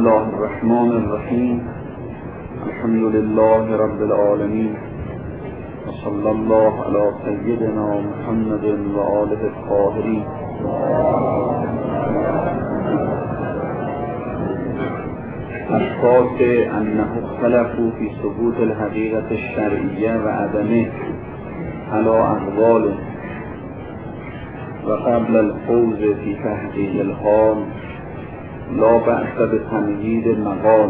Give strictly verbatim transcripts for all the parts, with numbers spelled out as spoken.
الله الرحمن الرحیم. الحمد لله رب العالمین و صلی الله علی سیدنا محمد و آله الطاهرین. اشخاص انه اختلفوا فی ثبوت الحقیقت الشرعیه و عدمه علی اقوال و قبل الفوز فی تحقیق الحال لا بأس بتمهید المقال.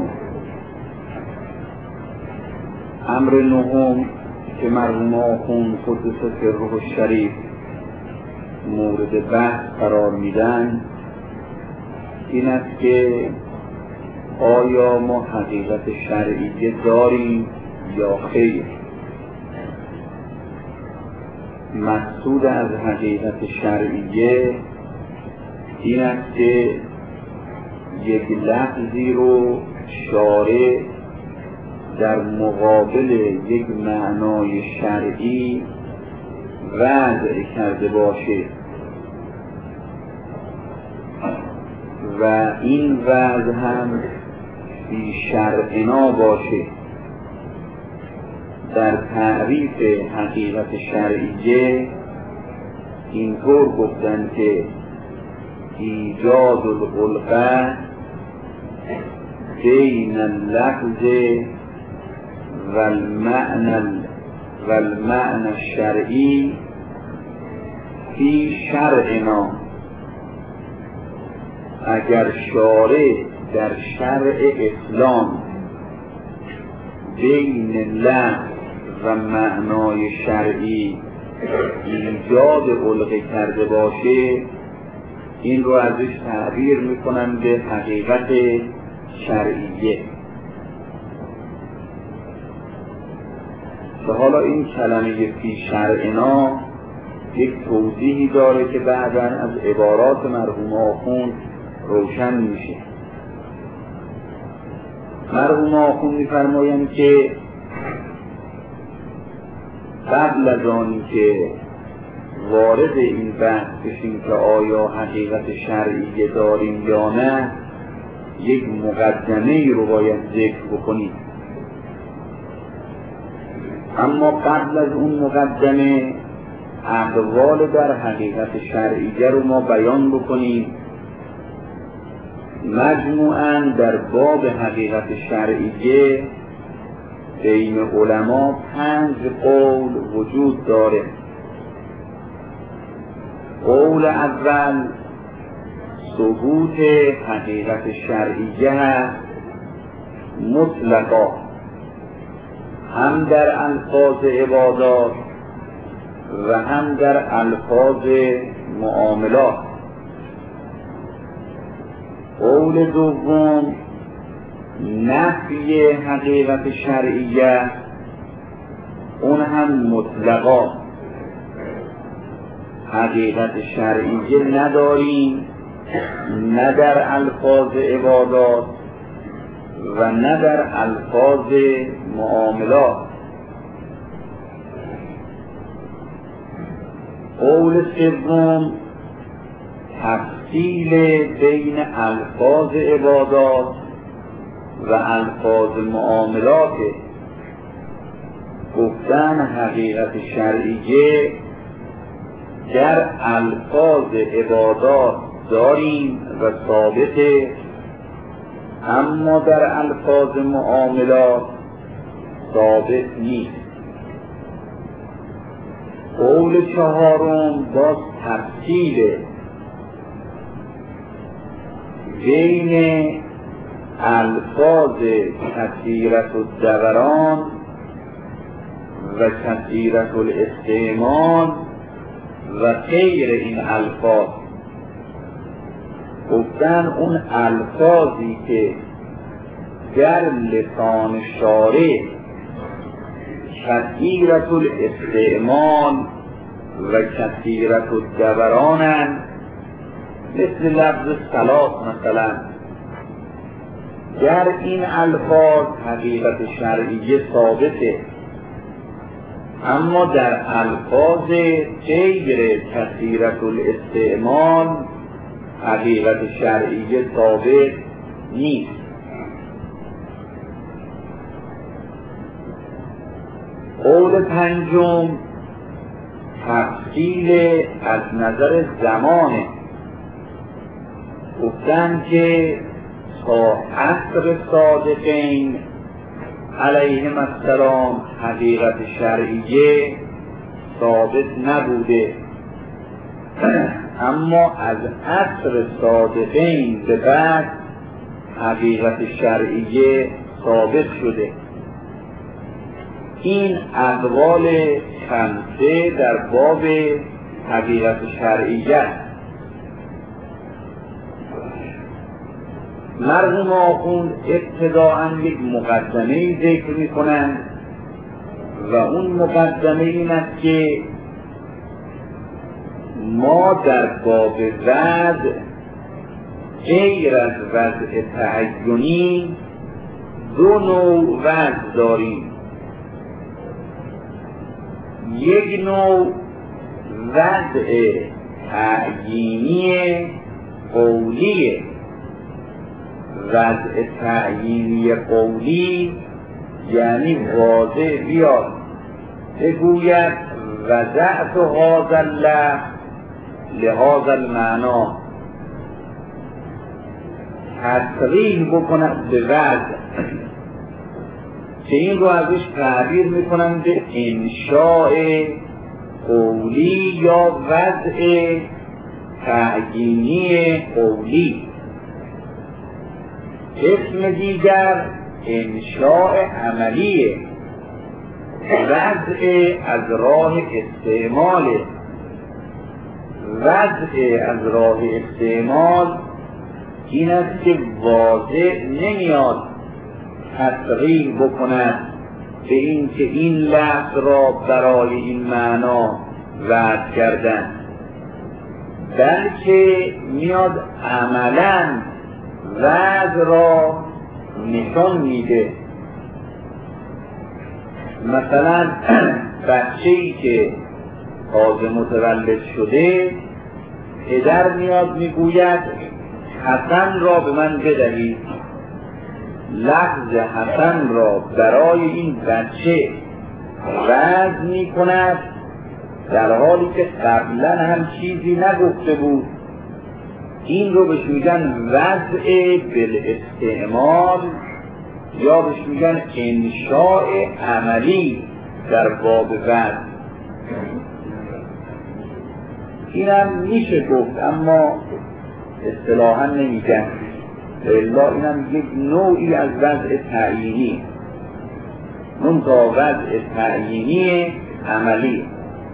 امر نهم که مرحوم آخوند قدس سره الشریف مورد بحث قرار میدن این است که آیا ما حقیقت شرعیه داریم یا خیر؟ مقصود از حقیقت شرعیه این است که یک لفظی رو شارع در مقابل یک معنای شرعی وضع کرده باشه و این وضع هم فی شرعنا باشه. در تعریف حقیقت شرعیه اینطور گفتن که ایجاد الخلقه بین اللفظ و المعنى و المعنى الشرعی فی شرعنا. اگر شارع در شرع اسلام بین لفظ و معنای شرعی ایجاد علقه کرده باشه این رو ازش تعبیر میکنن به حقیقت شرعیه. که حالا این کلمه فی شرعنا یک توضیحی داره که بعداً از عبارات مرحوم آخوند روشن میشه. مرحوم آخوند میفرمایند که قبل از آنی که وارد این بحث بشیم که آیا حقیقت شرعیه داریم یا نه یک مقدمه ای رو باید ذکر بکنیم. اما قبل از اون مقدمه اقوال در حقیقت شرعیه رو ما بیان بکنیم. مجموعاً در باب حقیقت شرعیه بین علما پنج قول وجود داره. قول اول ثبوت حقیقت شرعیه مطلقا هم در الفاظ عبادات و هم در الفاظ معاملات. قول دوم نفی حقیقت شرعیه اون هم مطلقا حقیقت شرعیه نداریم نه در الفاظ عبادات و نه در الفاظ معاملات. قول سوم تفصیل بین الفاظ عبادات و الفاظ معاملات. گفتن حقیقت شرعیه در الفاظ عبادات داریم و ثابته، اما در الفاظ معاملات ثابت نیست. قول چهارم باز تفصیل بین الفاظ کثیرة الدوران و کثیرة الاستعمال و غیر این الفاظ. گفتن اون الفاظی که در لسان شارع کثیرة الاستعمال و کثیرة الدورانن، مثل لفظ صلات مثلا، در این الفاظ حقیقت شرعیه ثابته، اما در الفاظ غیر کثیرة الاستعمال حقیقت شرعیه ثابت نیست. قول پنجم تفصیل از نظر زمانه. گفتن که تا عصر صادقین علیهم السلام حقیقت شرعیه ثابت نبوده، اما از عصر صادقین به بعد حقیقت شرعیه ثابت شده. این اقوال خمسه در باب حقیقت شرعیه. مرحوم آخوند ابتداءً یک مقدمه ذکر می کنند و اون مقدمه این است که ما در باب وضع غیر از وضع تعینی دو نوع وضع داریم. یک نوع وضع تعیینی قولیه. وضع تعیینی قولی یعنی واضح بیاد بگوید وضعت هذا الله لهذا المعنا، تصریح بکنند به وضع که این رو ازش تعبیر میکنند به انشاء قولی یا وضع تعیینی قولی. اسم دیگر انشاء عملیه، وضع از راه استعمال. وضع از راه استعمال این است که واضح نمیاد تصریح بکند به این که این لفظ را برای این معنا وضع کردن، بلکه میاد عملاً وضع را نشان میده. مثلا بچه‌ای که تازه متولد شده، پدر میاد میگوید حسن را به من بدهید. لفظ حسن را برای این بچه وضع میکند در حالی که قبلا هم چیزی نگفته بود. این رو بهش میگن وضع بالاستعمال یا بهش میگن انشاء عملی در باب وضع. اینم میشه گفت اما اصطلاحا نمیگن، الا اینم یک نوعی از وضع تعیینی، منتها وضع تعیینی عملی.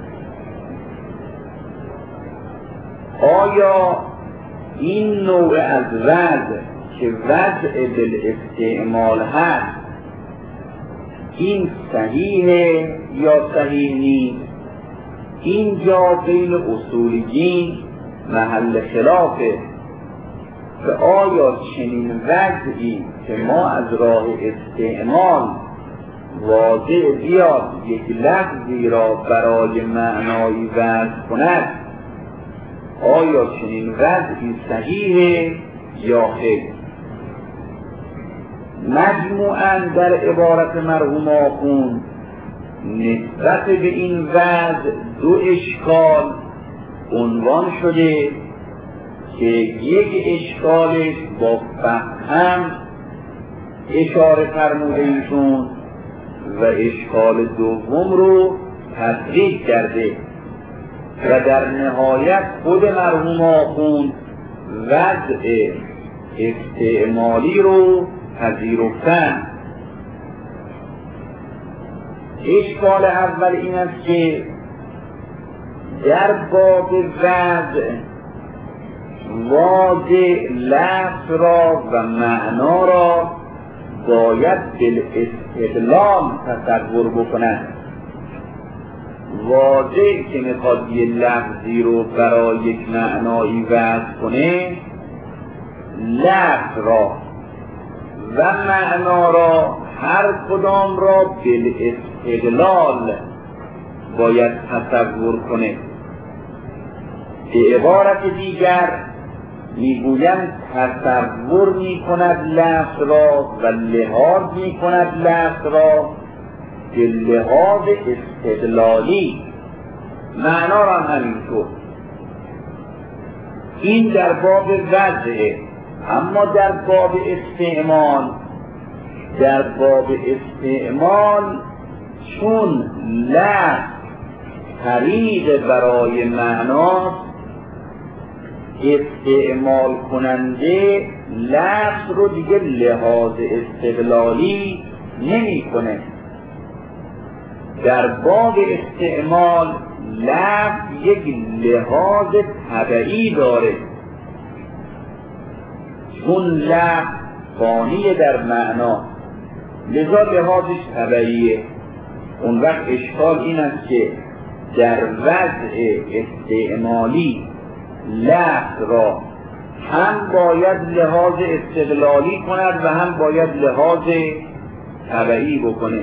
آیا این نوع از وضع که وضع بالاستعمال هست این صحیحه یا صحیح نیست؟ اینجا بین اصولیین محل خلافه که آیا چنین وضعی که ما از راه استعمال واضح بیاد یک لفظی را برای معنایی وضع کند، آیا چنین وضعی صحیحه یا خیر؟ مجموعاً در عبارت مرحوم آخوند نسبت به این وضع دو اشکال عنوان شده که یک اشکالش با فهم اشاره فرموده ایشون و اشکال دوم رو تصریح کرده و در نهایت خود مرحوم آخوند وضع استعمالی رو پذیرفتن. اشکال اول این است که در باب وضع واضح لفظ را و معنا را باید بالاستقلال تصور بکنند. واضح که میخواد یه لفظی رو برای یک معنایی وضع کنه، لفظ را و معنا را هر کدام را بالاستقلال باید تصور کنه. به عبارت دیگر میگویند تصور میکند لفظ را و لحاظ میکند لفظ را به لحاظ استدلالی، معنا را همینطور. این در باب وضعه. اما در باب استعمال، در باب استعمال چون لفظ طریق برای معناست، استعمال کننده لفظ رو دیگه لحاظ استدلالی نمی کنه. در باب استعمال لفظ یک لحاظ طبعی داره، چون لفظ فانی در معنا، لذا لحاظش طبعیه. اون وقت اشکال این است که در وضع استعمالی لفظ را هم باید لحاظ استدلالی کند و هم باید لحاظ طبعی بکنه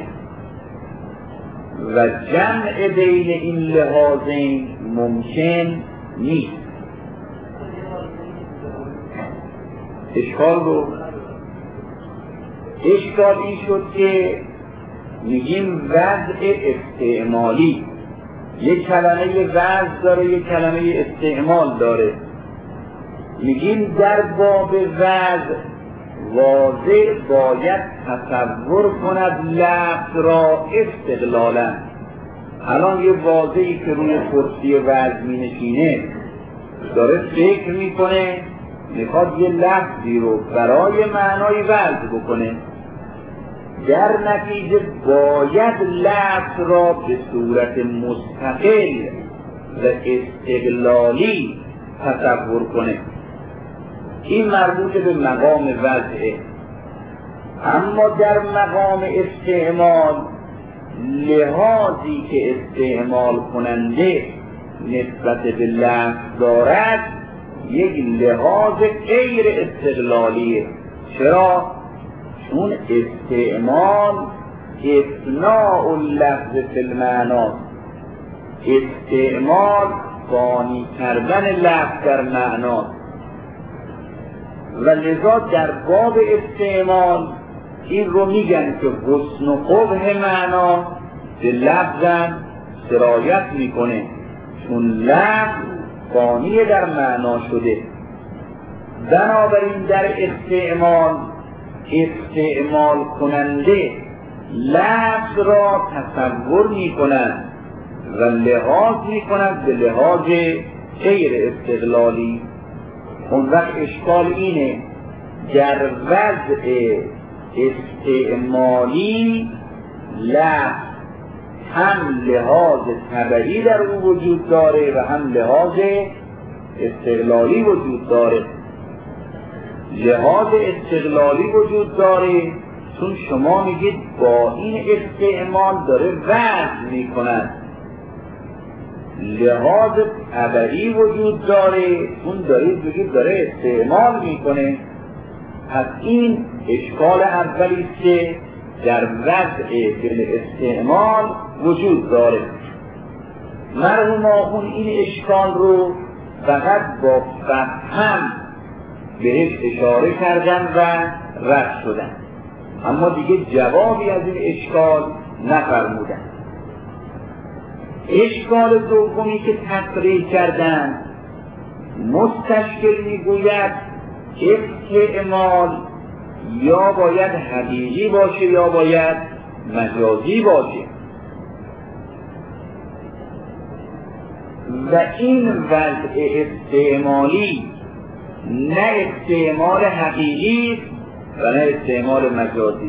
و جمع بین این لحاظین ممکن نیست. اشکال رو اشکال این شد که میگیم وضع استعمالی یک کلمه وضع داره، یک کلمه استعمال داره. میگیم در باب وضع واضح باید تصور کند لفظ را استقلالا. الان یه واضحی که روی کرسی وضع می نشینه داره فکر میکنه، میخواد یه لفظی رو برای معنای وضع بکنه، در نتیجه باید لفظ را به صورت مستقل و استقلالی تصور کنه. این مربوط به مقام وضعه. اما در مقام استعمال لحاظی که استعمال کننده نسبت به لفظ دارد یک لحاظ غیر استقلالیه. چرا؟ چون استعمال اثناء اللفظ فی المعنی، استعمال فانی کردن لفظ در معنا، و لذا در باب استعمال این رو میگن که حسن و قبح معنا به لفظم سرایت میکنه، چون لفظ فانی در معنا شده. بنابراین در استعمال استعمال کننده لفظ را تصور میکنند و لحاظ میکنند به لحاظ غیر استقلالی. اون وقت اشکال اینه در وضع استعمالی لفظ هم لحاظ طبعی در او وجود داره و هم لحاظ استقلالی وجود داره. لحاظ استقلالی وجود داره چون شما میگید با این استعمال داره وضع میکند. لحاظ طبعی وجود داره چون دارید بگید داره استعمال میکنه. پس این اشکال اولی که در وضع استعمال وجود داره. مرحوم آخون این اشکال رو فقط با فهم بهش اشاره کردن و رد شدن، اما دیگه جوابی از این اشکال نفرمودن. اشکال دومی که تقریر کردن مستشکل میگوید استعمال یا باید حقیقی باشه یا باید مجازی باشه، و این وضع استعمالی نه استعمال حقیقی و نه استعمال مجازی.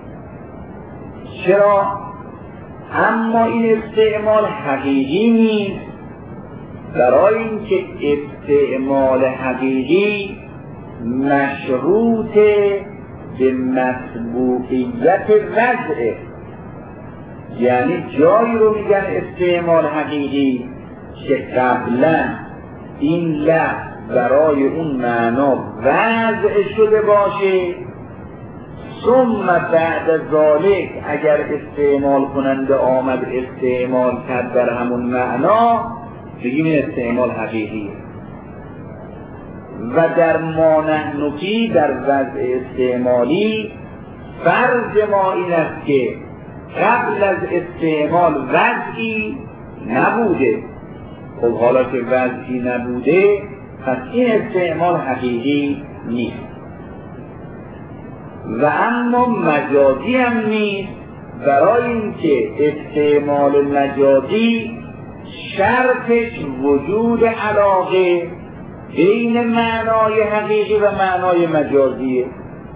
چرا؟ اما این استعمال حقیقی نیست، برای اینکه استعمال حقیقی مشروط به مسبوقیت وضعه. یعنی جایی رو میگن استعمال حقیقی که قبلا این لفظ برای اون معنا وضع شده باشه، ثم بعد ذالک اگر استعمال کننده آمد استعمال کرد در همون معنا، بگیم این استعمال حقیقیه. و در ما نحن فی در وضع استعمالی فرض ما این است که قبل از استعمال وضعی نبوده. خب حالا که وضعی نبوده پس این استعمال حقیقی نیست. و اما مجازی هم نیست، برای اینکه استعمال مجازی شرطش وجود علاقه بین معنای حقیقی و معنای مجازیه.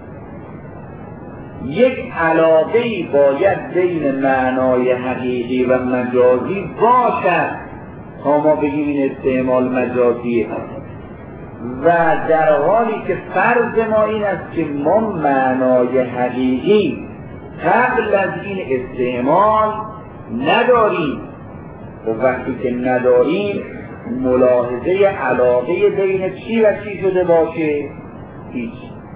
یک علاقه‌ای باید بین معنای حقیقی و مجازی باشد تا ما بگیم این استعمال مجازیه. و در حالی که فرض ما این است که ما معنای حقیقی قبل از این استعمال نداریم، و وقتی که نداریم ملاحظه علاقه بین چی و چی شده باشه؟ هیچ.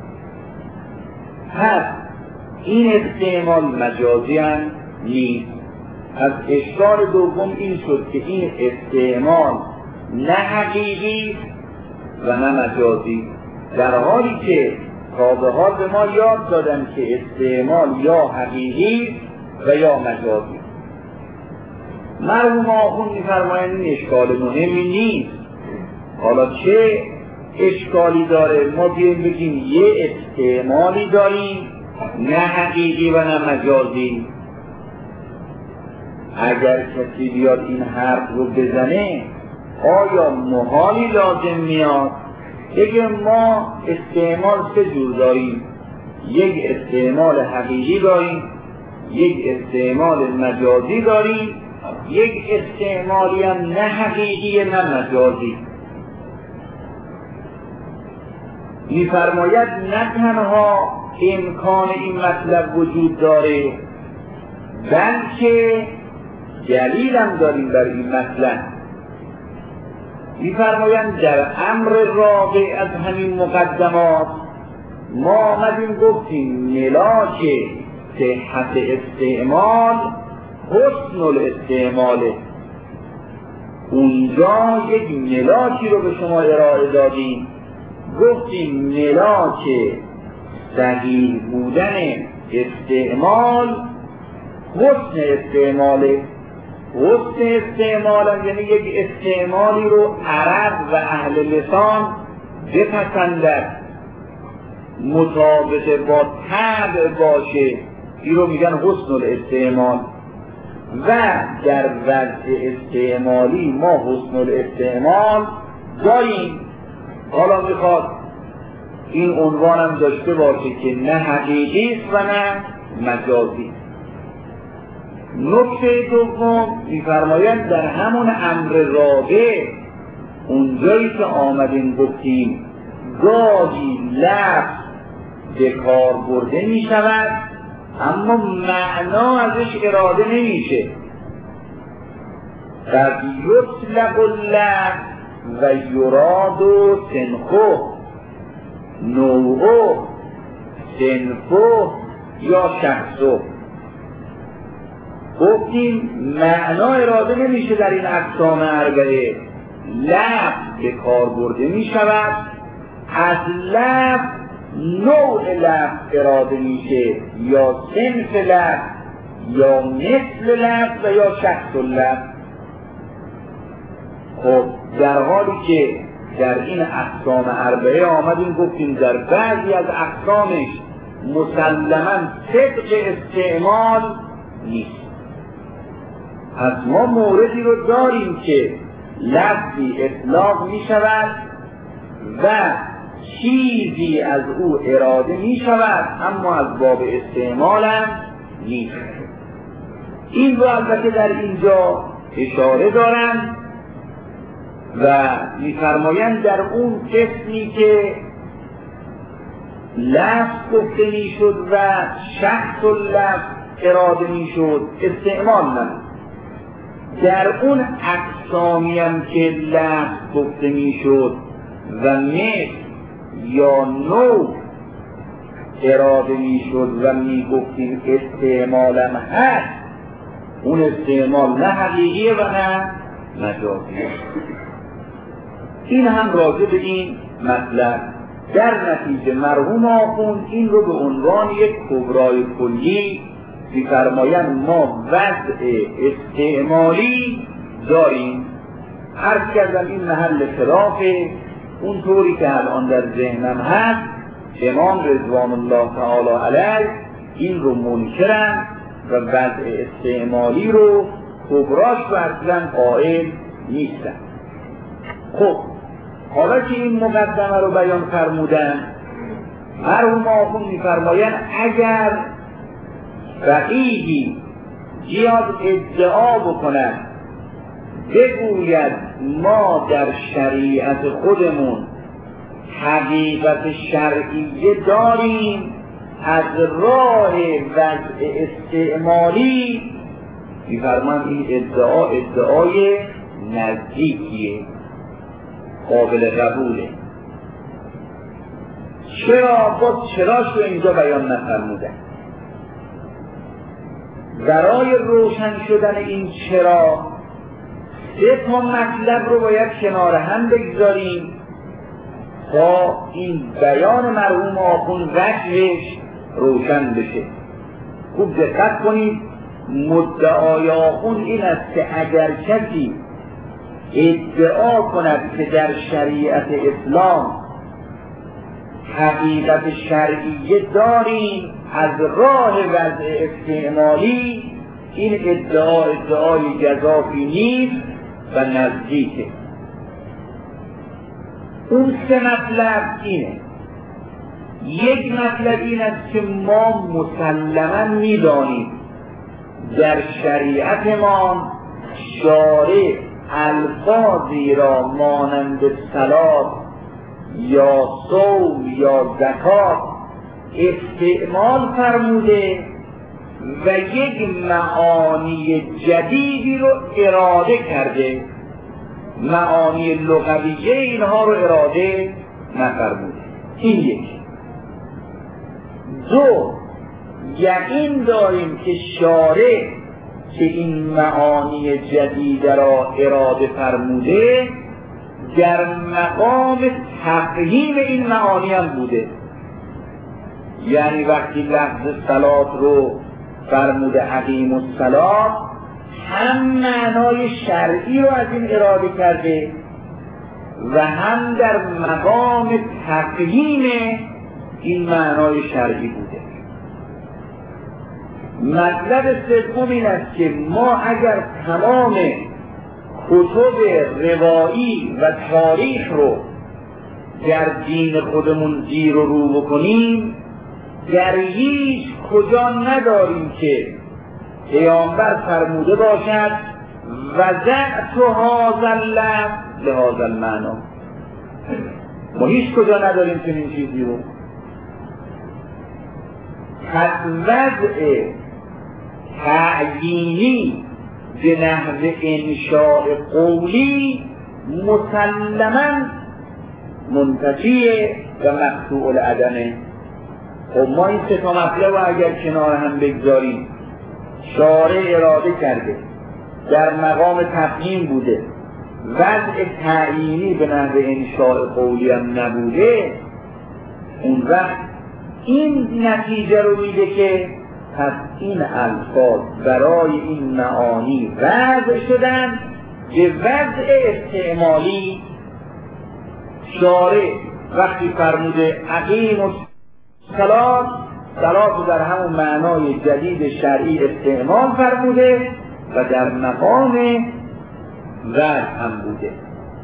پس این استعمال مجازی هم نیست. از اشکال دوم این شد که این استعمال نه حقیقی و نه مجازی، در حالی که تابعها به ما یاد دادن که استعمال یا حقیقی و یا مجازی. مرحوم آخوند می‌فرمایند این اشکال مهمی نیست. حالا چه اشکالی داره ما بیاییم بگیم یه استعمالی داریم نه حقیقی و نه مجازی؟ اگر کسی بیاد این حرف رو بزنه آیا محالی لازم میاد بگه ما استعمال سه جور داریم، یک استعمال حقیقی داریم، یک استعمال مجازی داریم، یک استعمالی هم نه حقیقی نه مجازی. می‌فرماید نه تنها امکان این مطلب وجود داره بلکه دلیل هم داریم بر این مطلب. می‌فرمایند در امر رابع از همین مقدمات ما آمدیم گفتیم ملاک صحت استعمال حسن الاستعماله. اونجا یک ملاکی رو به شما ارائه دادیم، گفتیم ملاک صحیح بودن استعمال حسن استعماله. حسن استعمال یعنی یک استعمالی رو عرب و اهل لسان بپسندد، مطابق با طبع باشه، این رو میگن حسن الاستعمال. و در وضع استعمالی ما حسن الاستعمال داریم. حالا میخواد این عنوان هم داشته باشه که نه حقیقی است و نه مجازی. نکته دوم می‌فرمایند در همون امر رابع اونجایی که آمدیم گفتیم گاهی لفظ به کار برده می شود اما معنا ازش اراده نمیشه. قد یطلق اللفظ و یراد سنخه، نوعه، سنفه یا شخصه. گفتیم معنا اراده نمیشه در این اقسام اربعه. لفظ به کار برده می شود، از لفظ نوع لفظ اراده میشه، یا صنف لفظ یا مثل لفظ و یا شخص لفظ. خب در حالی که در این اقسام اربعه آمدیم گفتیم در بعضی از اقسامش مسلماً صدق استعمال نیست. پس ما موردی رو داریم که لفظی اطلاق می شود و چیزی از او اراده می شود اما از باب استعمال هم نیست. این رو البته در اینجا اشاره دارم و می‌فرمایند در اون قسمی که لفظ گفته میشد و شخص و لفظ اراده میشد استعمال نمود. در اون اقسامی هم که لفظ گفته میشد و مثل یا نوع اراده میشد و میگفتیم استعمالم هست، اون استعمال نه حقیقیه و نه مجازیه. این هم راجع به این مطلب. در نتیجه مرحوم آخوند این رو به عنوان یک کبرای کلی می‌فرمایند ما وضع استعمالی داریم. عرض کردم این محل خلافه. اون طوری که الان در ذهنم هست امام رضوان الله تعالی علیه این رو منکرن و وضع استعمالی رو کبراش و اصلا قائل نیستن. خب حالا که این مقدمه رو بیان فرمودن، مرحوم آخوند می‌فرمایند اگر فقیهی بیاد ادعا بکنن بگوید ما در شریعت خودمون حقیقت شرعیه داریم از راه وضع استعمالی، می‌فرمایند این ادعا ادعای نزدیکیه، قابل قبوله. چرا با چراش رو اینجا بیان نفرمودن؟ برای روشن شدن این چرا سه تا مطلب رو باید کنار هم بگذاریم تا این بیان مرحوم آخوند وجهش روشن بشه. خوب دقت کنید، مدعای آخوند این است که اگر کسی ادعا کند که در شریعت اسلام حقیقت شرعیه داریم از راه وضع استعمالی، این ادعا ادعای گزافی نیست و نزدیکه. اون سه مطلب اینه. یک مطلب این است که ما مسلماً می‌دانیم در شریعت ما شارع الفاظی را مانند صلات یا صوم یا زکات استعمال فرموده و یک معانی جدیدی رو اراده کرده، معانی لغویه اینها رو اراده نفرموده. این یک. دو، یقین داریم که شارع که این معانی جدید را اراده فرموده در مقام تفهیم این معانی هم بوده. یعنی وقتی لفظ صلات رو فرموده اقیم الصلات، هم معنای شرعی رو از این اراده کرده و هم در مقام تفهیم این معنای شرعی بوده. مطلب سوم این است که ما اگر تمام کتب روایی و تاریخ رو در دین خودمون زیر و رو بکنیم، در هیچ کجا نداریم که پیامبر فرموده باشد وضعت هذا اللفظ لهذا المعنی. ما هیچ کجا نداریم که این چیزی رو. پس وضع تعیینی به نحو انشاء قولی مسلماً منتفیه و مقطوع العدمه. خب ما این سه تا مطلب رو اگر کنار هم بگذاریم، شارع اراده کرده، در مقام تفهیم بوده، وضع تعیینی به نحو انشاء قولی هم نبوده، اون وقت این نتیجه رو میده که پس این الفاظ برای این معانی وضع شدن به وضع استعمالی. شارع وقتی فرموده اقیم الصلات، صلات رو در همون معنای جدید شرعی استعمال فرموده و در مقام وضع هم بوده.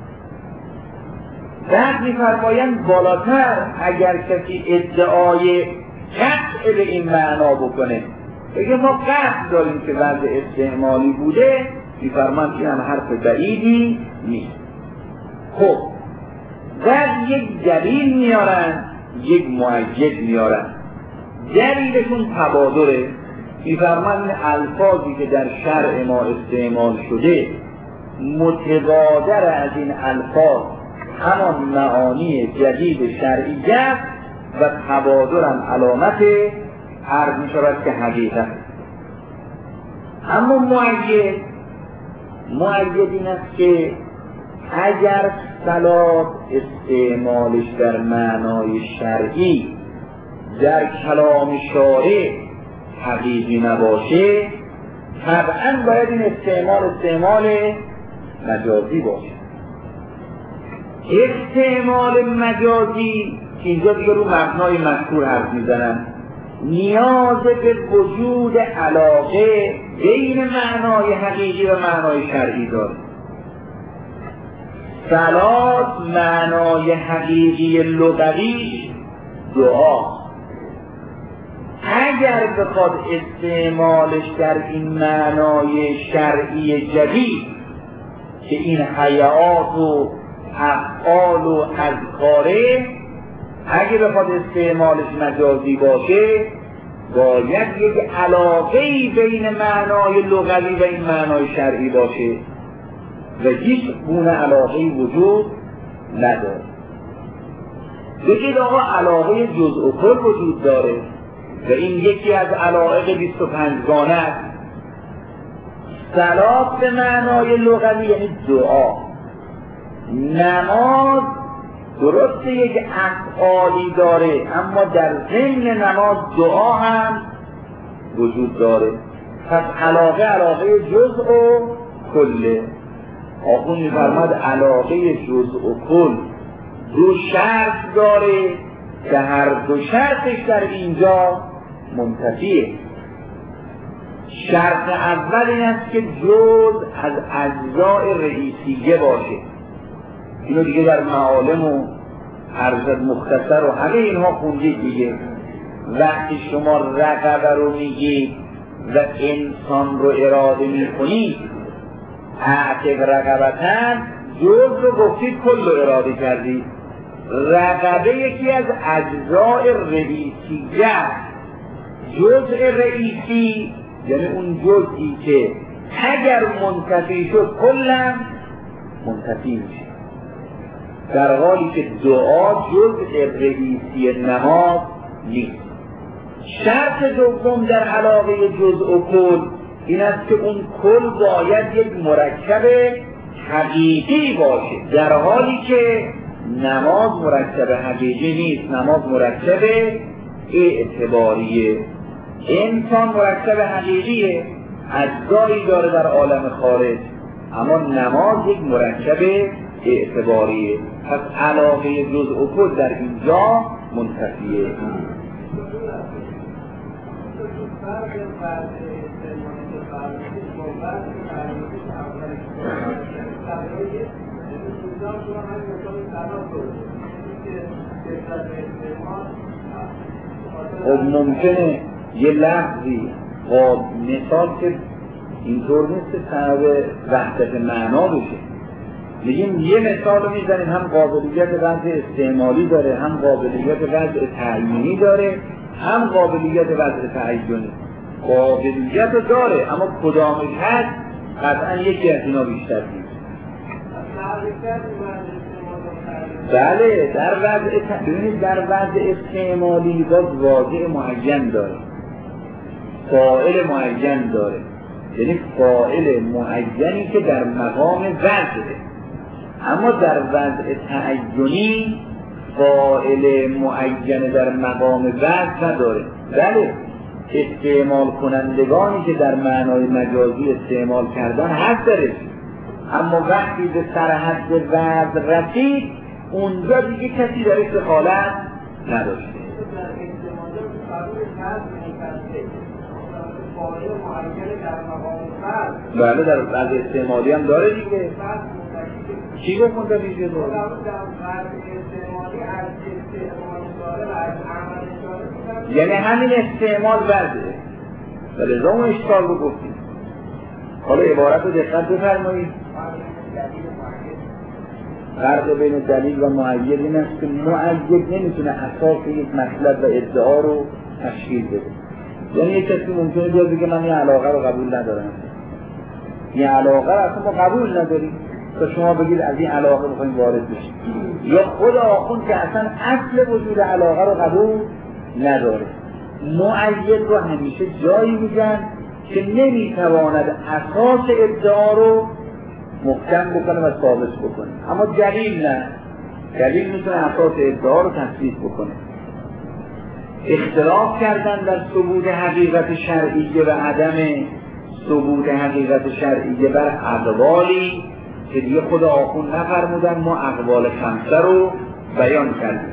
بعد می‌فرمایند بالاتر اگر کسی ادعای قطع به این معنا بکنه، بگه ما قطع داریم که وضع استعمالی بوده، می‌فرمایند این هم حرف بعیدی نیست. خب بعد یک دلیل میارن، یک مؤید میارن. دلیلشون تبادره. می‌فرمایند الفاظی که در شرع ما استعمال شده متبادر از این الفاظ همان معانی جدید شرعی است و تبادرم علامت عرض می شود که حقیقت. اما مؤید مؤید این است که اگر صلات استعمالش در معنای شرعی در کلام شارع حقیقی نباشه طبعا باید این استعمال استعمال مجازی باشه. استعمال مجازی که اینجا دیگه رو مبنای مذکور حرف میزنن، نیاز به وجود علاقه بین معنای حقیقی و معنای شرعی داره. صلات معنای حقیقی لغوی دعا، اگر بخواد استعمالش در این معنای شرعی جدید که این حیات و افعال و اذکاره، اگه بخواد استعمالش مجازی باشه باید یک علاقه‌ای بین معنای لغوی و این معنای شرعی باشه و هیچ گونه علاقه‌ای وجود نداره. بگید آقا علاقه جزء و کل وجود داره و این یکی از علایق بیست و پنج گانه است. صلات به معنای لغوی یعنی دعا. نماز درسته یک افعالی داره اما در ضمن نماز دعا هم وجود داره. پس علاقه علاقه جزء و کله. آخون می‌فرماد علاقه جزء و کل دو شرط داره که هر دو شرطش در اینجا منتفیه. شرط اول این است که جزء از اجزای رئیسیه باشه. اینو دیگه در معالم و عرض مختصر و همه اینها خوندید دیگه. وقتی شما رقبه رو میگید و انسان رو اراده میکنید، اعتق رقبتن جزء رو گفتید کل رو اراده کردید. رقبه یکی از اجزای رئیسیه. جزء رئیسی یعنی اون جزئی که اگر منتفی شد کلم منتفی میشه، در حالی که دعا جزء رئیسی نماز نیست. شرط دوم در علاقه جزء و کل این است که اون کل باید یک مرکب حقیقی باشه، در حالی که نماز مرکب حقیقی نیست، نماز مرکب اعتباریه. انسان مرکب حقیقیه، اجزایی داره در عالم خارج، اما نماز یک مرکب اعتباریه. پس علاقه جزء و کل در اینجا منتفیه. خب ممکنه یه لحظی با مثال که اینطور نیست که سبب وحدت معنا بشه، میگیم یه مثال رو میزنیم هم قابلیت وضع استعمالی داره، هم قابلیت وضع تعیینی داره، هم قابلیت وضع تعیینی. قابلیت رو داره اما کدامش هست قطعا یکی از اینا بیشتر نیست. بله در وضع ببینید در وضع استعمالی باز واضع معین داره، فاعل معین داره، یعنی فاعل معینی که در مقام وضعه. اما در وضع تعینی فاعل معین در مقام وضع نداره. بله استعمال کنندگانی که در معنای مجازی استعمال کردن حد داره، اما وقتی به سر حد وضع رسید اونجا دیگه کسی داره دخالت نداشته. بله در وضع استعمالی هم داره دیگه. چی گفت منتفیشه داره؟ یعنی همین استعمال وضعه و لذا اون اشکال رو گفتیم. حالا عبارت رو دقت بفرمایید. فرق بین دلیل و مؤید این است که مؤید نمیتونه اساس یک مطلب و ادعا رو تشکیل بده. یعنی یک کسی ممکنه بیاد بگه من این علاقه رو قبول ندارم، این علاقه رو اصلا ما قبول نداریم، تا شما بگید از این علاقه بخوایم وارد بشید. یا خود آخوند که اصلا اصل وجود علاقه رو قبول نداره. مؤید رو همیشه جایی میگن که نمیتواند اساس ادعا رو محکم بکنه و ثابت بکنه، اما دلیل نه. دلیل میتونه اساس ادعا رو تثبیت بکنه. اختلاف کردن در ثبوت حقیقت شرعیه و عدم ثبوت حقیقت شرعیه بر اقوالی که دیگه خود آخوند نفرمودن، ما اقوال خمسه رو بیان کردیم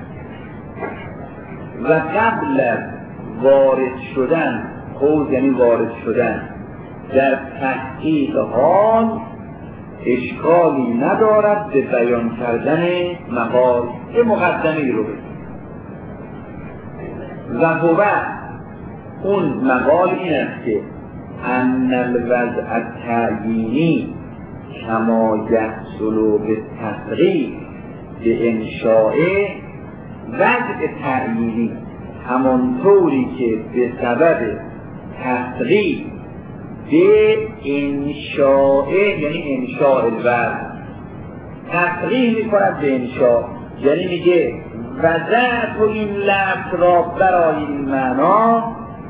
و قبل از وارد شدن، خوز یعنی وارد شدن در تحقیق حال اشکالی ندارد به بیان کردن مقال. یه مقدمه رو بگیم و هو اون مقال این است که ان الوضع التعیینی کما یحصل بالتصریح به انشاء، وضع تعیینی همانطوری که به سبب تصریح به انشاء، یعنی انشاء الوضع، تصریح می کند به انشاء، یعنی میگه وضعت و این لفظ را برای این معنا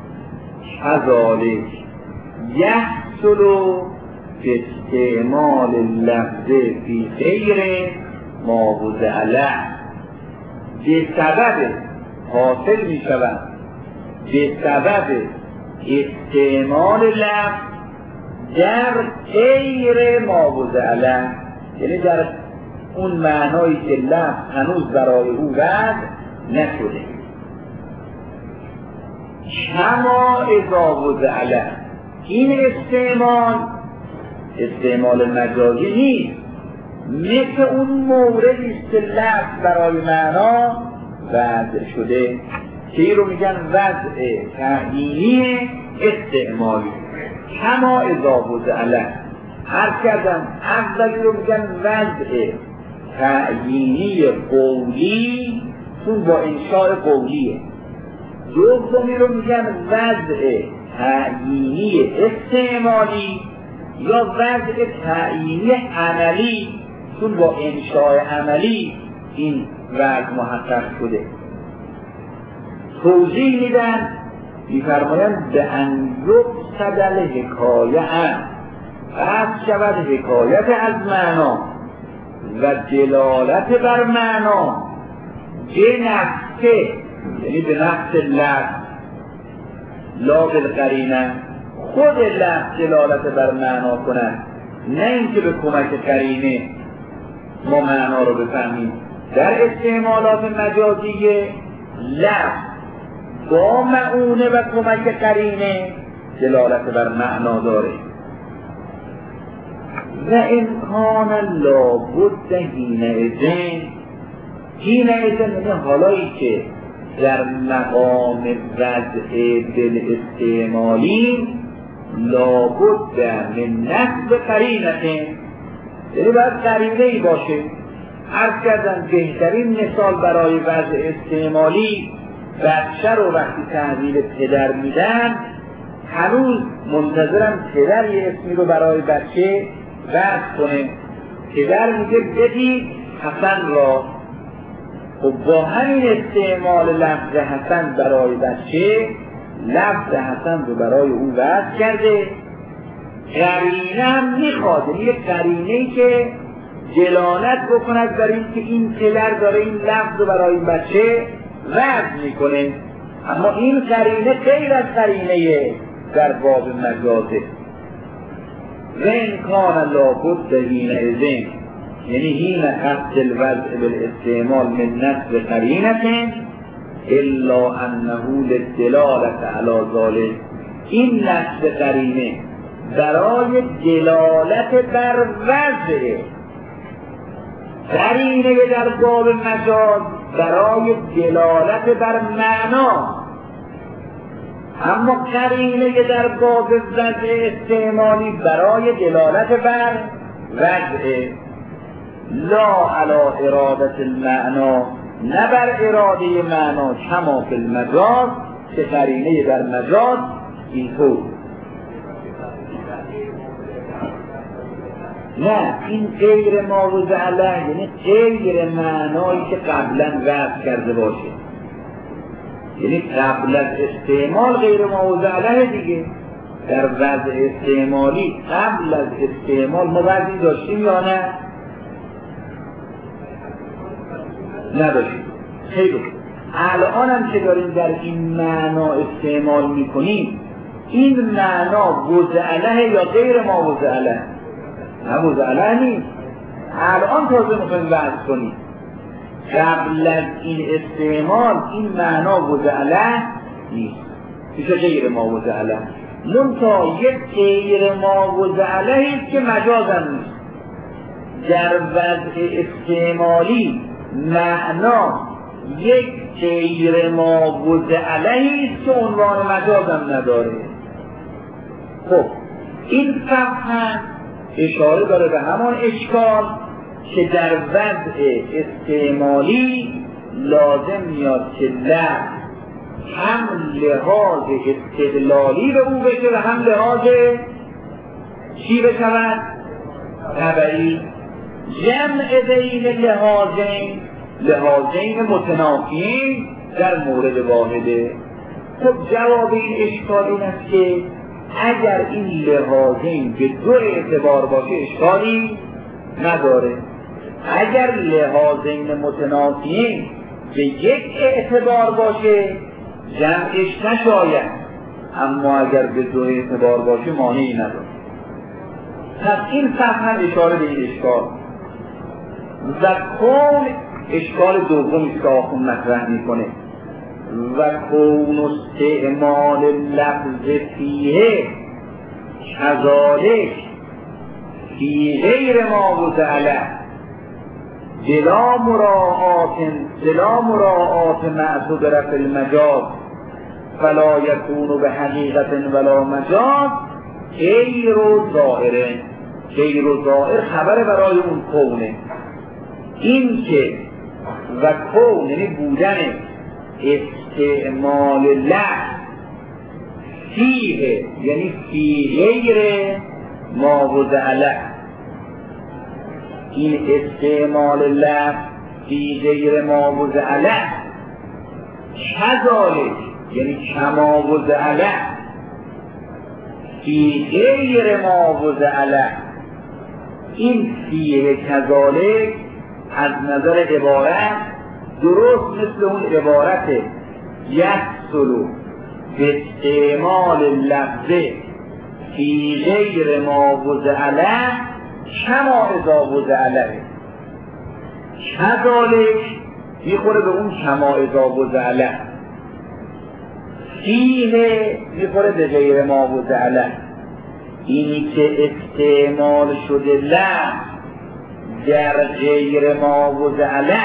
کذالک یحصل به استعمال لفظ فی غیر ما وضع له، به سبب حاصل می شود به سبب استعمال لفظ در غیر ما وضع له، یعنی در اون معنایی که لفظ هنوز برای او وضع نشده. کما اذا وضع له، این استعمال استعمال مجازی نیست، مثل اون موردی است که لفظ برای معنا وضع شده که این رو میگن وضع تعیینی استعمالی. کما اذا وضع له، هر کردن اولی رو میگن وضع تعیینی قولی، چون با انشاء قولیه. دومی رو میگن وضع تعیینی استعمالی یا وضع تعیینی عملی، چون با انشاء عملی این وضع محقق شده. توضیح میدن، میفرمایند به انجب صدل حکایه هم پس شود حکایت از معنا و دلالت بر معنا به نفسه، یعنی به نفس لفظ، لا بالقرینه، خود لفظ دلالت بر معنا کنند، نه اینکه به کمک قرینه ما معنا رو بفهمیم. در استعمالات مجازیه لفظ با معونه و کمک قرینه دلالت بر معنا داره. و امکان لابد حینئذ، حینئذ یعنی حالایی که در مقام وضع بالاستعمالی لابد من نصب قرینه، یعنی باید قرینه ای باشه. عرض کردن بهترین مثال برای وضع استعمالی بچه رو وقتی تحویل پدر میدن، هنوز منتظرم پدر یه اسمی رو برای بچه وضع کنه. پدر میگه بدید حسن را، خب با همین استعمال لفظ حسن برای بچه، لفظ حسن رو برای او وضع کرده. قرینه هم میخواد، یعنی یه قرینه‌ای که دلالت بکند بر این که این پدر داره این لفظ رو برای این بچه وضع میکنه. اما این قرینه غیر از قرینه در باب مجازه. و امکان لابد حینئذ، یعنی حین قصد الوضع بالاستعمال من نصب قرینه الا انه للدلالت علی ذلک، این نصب قرینه برای دلالت بر وضع، قرینه در باب مجاز برای دلالت بر معنا، اما قرینه در باب وضع استعمالی برای دلالت بر وضع. لا علی ارادت المعنا، نه بر اراده معنا، کما فی المجاز، که قرینه در مجاز اینطور. نه، این غیر ما وضع له یعنی غیر معنایی که قبلا وضع کرده باشه، یعنی قبل از استعمال غیر ما وضع له دیگه. در وضع استعمالی قبل از استعمال ما وضعی داشتیم یا نه؟ نداشتیم. خیلی الان هم که داریم در این معنا استعمال میکنیم، این معنا وضعله یا غیر ما وضعله؟ نه وضعله نیست. الان تازه میخوایم بحث کنیم. قبل از این استعمال این معنا وضعله نیست، میشه غیر ما وضعله. منتها یک غیر ما وضعله است که مجاز هم نیست. در وضع استعمالی معنا یک غیر ما وضعله است که عنوان مجاز هم نداره. خب این فهم اشاره داره به همان اشکال که در وضع استعمالی لازم میاد که لفظ هم لحاظ استدلالی به او بشه و هم لحاظ چی بشود؟ طبعی. جمع بین لحاظین لحاظین متنافیین در مورد واحده. خب جواب این اشکال این است که اگر این لحاظین به دو اعتبار باشه اشکالی نداره. اگر لحاظین متنافیین به یک اعتبار باشه جمعش نشاید، اما اگر به دو اعتبار باشه مانعی نداره. پس این فهم اشاره به این اشکال و کون اشکال دومی که آخون مطرح میکنه و کون استعمال لفظ فیه کذالک فی غیر ما وضعله بلا مراعات بلا مراعات معتبر فی المجاز فلا یکون به حقیقت ولا مجاز غیر ظاهره. غیر ظاهر خبر برای اون کونه. این که و کون یعنی بودن استعمال لفظ فیه یعنی فی غیر ما وضعله. این استعمال لفظ فی غیر ما وضعله کذالک یعنی کما وضعله فی غیر ما وضعله. این فیه کذالک از نظر عبارت درست مثل اون عبارت یحصل به استعمال لفظ فی غیر ما وضعله کما اذا وضعله. کذالک میخوره به اون کما اذا وضعله، فیه میخوره به غیر ما وضعله. اینی که استعمال شده لفظ در غیر ما وضعله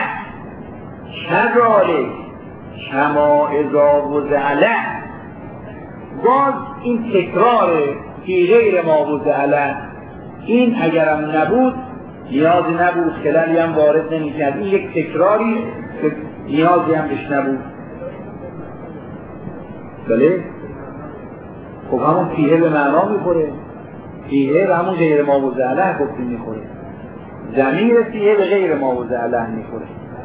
کذالک کما اذا وضعله. باز این تکرار فی غیر ما وضعله این اگرم نبود نیازی نبود، خلالی هم وارد نمی کرد. این یک تکراری که نیازی هم بهش نبود. بله؟ خب همون فیه به معنا میخوره، فیه به همون غیر ما وضعله گفتیم میخوره. ضمیر فیه به غیر ما وضعله میخوره.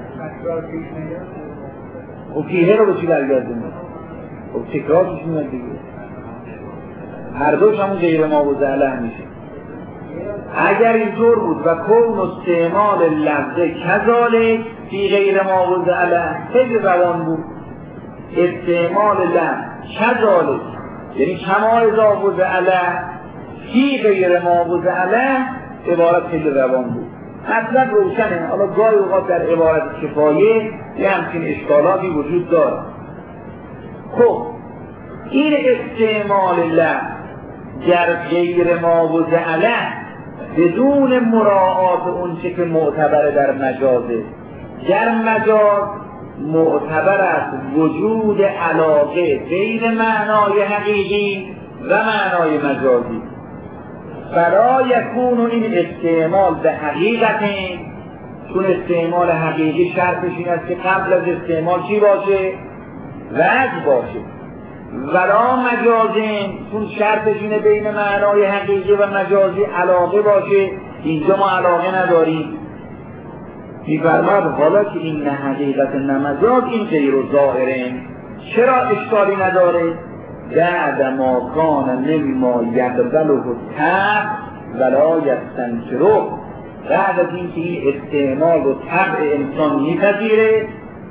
خب فیه رو به چی برگردونه؟ خب تکرار چیش میاد دیگه، هر دوش همون غیر ما وضعله میشه. اگر اینطور بود و کون استعمال لفظ کذالک فی غیر ما وضعله خیلی روان بود. استعمال لفظ کذالک یعنی کما اذا وضعله فی غیر ما وضعله عبارت خیلی روان بود. مطلب روشنه. حالا گاهی اوقات در عبارت کفایه یه همچین اشکالاتی وجود داره. خب این استعمال لفظ در غیر ما وضعله بدون مراعات اون چه که معتبر در مجازه. در مجاز معتبر است وجود علاقه بین معنای حقیقی و معنای مجازی. فلا یکون این استعمال به حقیقت، چون استعمال حقیقی شرطش این است که قبل از استعمال چی باشه؟ وجه باشه. ولا مجازین، چون شرطش اینه بین معنای حقیقی و مجازی علاقه باشه. اینجا ما علاقه نداریم. می‌فرماد حالا که این نه حقیقت نه مجاز، این غیر ظاهره. چرا اشکالی نداره؟ بعد ما کان مما یقبله الطبع ولا یستنکره، بعد از اینکه این استعمال و طبع انسان میپذیره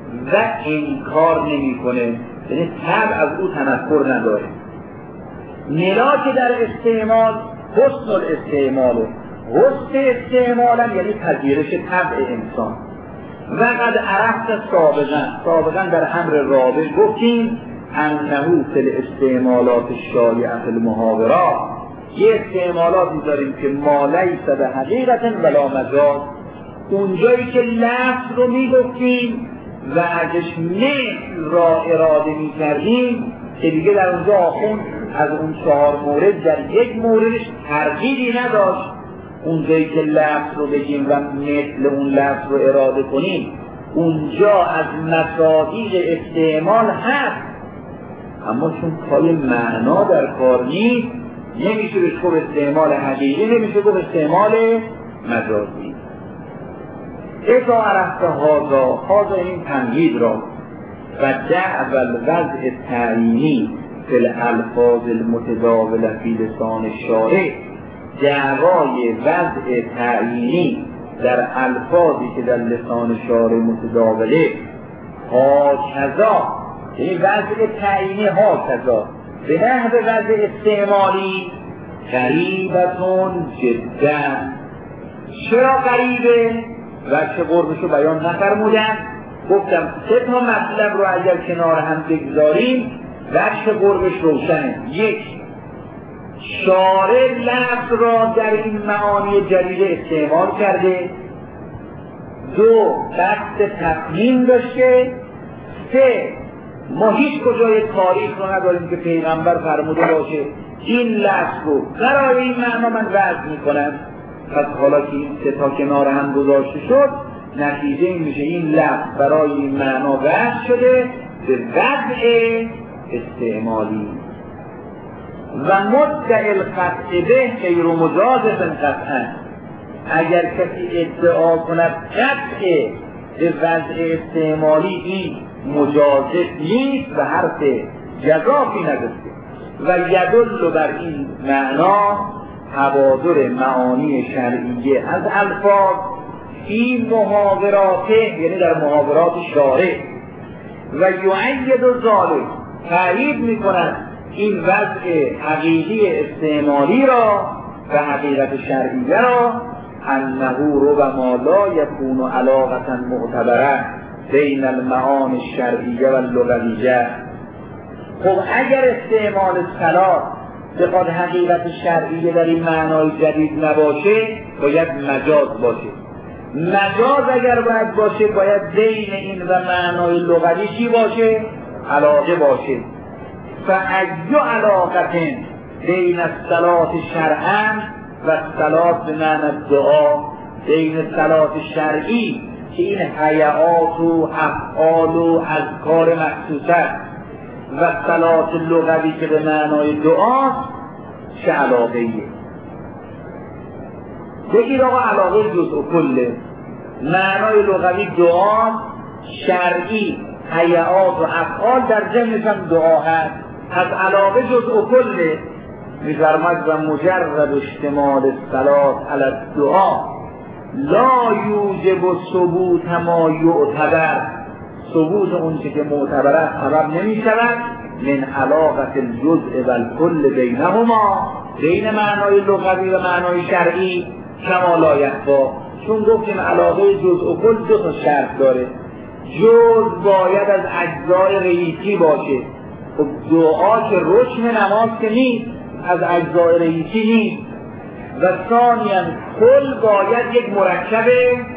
و انکار نمیکنه، یعنی طبع از او تنفر نداره. ملاک در استعمال حسن الاستعماله، حسن استعمالم یعنی پذیرش طبع انسان. و قد عرفت سابقا، سابقا در امر رابع گفتیم انه فی الاستعمالات الشایعه فی المحاورات، یه استعمالاتی داریم که ما لیس به حقیقت ولا مجاز، اونجایی که لفظ رو میگفتیم و ازش مثل را اراده میکردیم که دیگه در اونجا آخون از اون چهار مورد در یک موردش ترغیبی نداشت، اونجایی که لفظ رو بگیم و مثل اون لفظ رو اراده کنیم اونجا از مصادیق استعمال هست، اما چون پای معنا در کار نیست نمیشه بهش گفت استعمال حقیقی، نمیشه گفت استعمال مجازی. اذا عرفت هذا، هذا این تمهید را و دعو الوضع تعیینی فی الالفاظ المتداوله فی لسان الشارع، دعوای وضع تعیینی در الفاظی که در لسان شارع متداوله، هاکذا یعنی وضع تعیینی هاکذا به نحو وضع استعمالی قریبتون جدا. چرا قریبه؟ وجه قربش رو بیان نفرمودن، گفتم سه تا مطلب رو اگر کنار هم بگذاریم وجه قربش روشنه. یک، شارع لفظ را در این معانی جدید استعمال کرده. دو، قصد تفهیم داشته. سه، ما هیچ کجای تاریخ رو نداریم که پیغمبر فرموده باشه این لفظ رو برای این معنا من وضع میکنم. پس حالا که این سه تا کنار هم گذاشته شد نتیجه این میشه این لفظ برای این معنا وضع شده به وضع استعمالی. و مدعی القطع به غیر مجاز قطعا، اگر کسی ادعا کند قطع به وضع استعمالی این مجازف نیست و حرف جزافی نداشته. و یدل بر این معنا تبادر معانی شرعیه از الفاظ فی محاوراته، یعنی در محاورات شارع. و یؤید ذلک، تأیید میکند این وضع حقیقی استعمالی را و حقیقت شرعیه را انه ربما لا یکون علاقة معتبره بین المعانی الشرعیه و اللغویه. خب اگر استعمال صلاح بخواد حقیقت شرعیه در این معنای جدید نباشه باید مجاز باشه. مجاز اگر باید باشه باید بین این و معنای لغوی چی باشه؟ علاقه باشه. فأی علاقة بین الصلاة شرعا و الصلاة به معنی دعا، بین صلاة شرعی که این حیات و افعال و اذکار مخصوصه و صلاة لغوی که به معنای دعاست، چه علاقه ایه؟ بگید آقا علاقه جزء و کله. معنای لغوی دعا، شرعی حیات و افعال در ضمنش هم دعا هست. از علاقه جزء و کله می‌فرماید و مجرد اشتمال الصلاة علی الدعا لا یوجب ثبوت ما یعتبر، ثبوت اون چه که معتبر است سبب نمی شود من علاقه الجزء و الکل بینهما، بین معنای لغوی و معنای شرعی کما لا یخفی. چون گفتیم علاقه جزء و کل دو تا شرط داره. جزء باید از اجزای رئیسی باشه. خب دعا که رکن نماز که نیست، از اجزای رئیسی نیست. و ثانیاً کل باید یک مرکب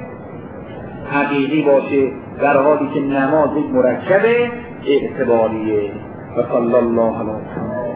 حقیقی باشه، در حالی که نماز یک مرکب اعتباریه. و صلی الله علیه و سلم.